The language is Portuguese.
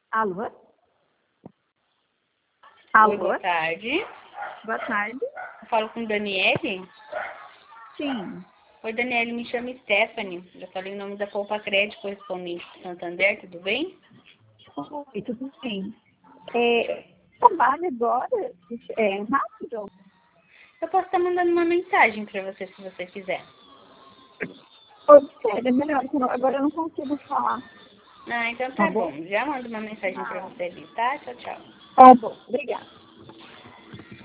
Alô? Oi, Alô? boa tarde. Boa tarde. Eu falo com Daniele. Sim. Oi, Daniele, me chamo Stephanie. Eu falei em nome da Poupa Crédito correspondente de Santander, tudo bem? Oi, tudo bem? Trabalho agora? Rápido? Eu posso estar mandando uma mensagem para você, se você quiser. Pode ser, é melhor, porque agora eu não consigo falar. Ah, então Tá tá bom? bom. Já mando uma mensagem para você ali, tá? Tchau, tchau. Tá bom, obrigada.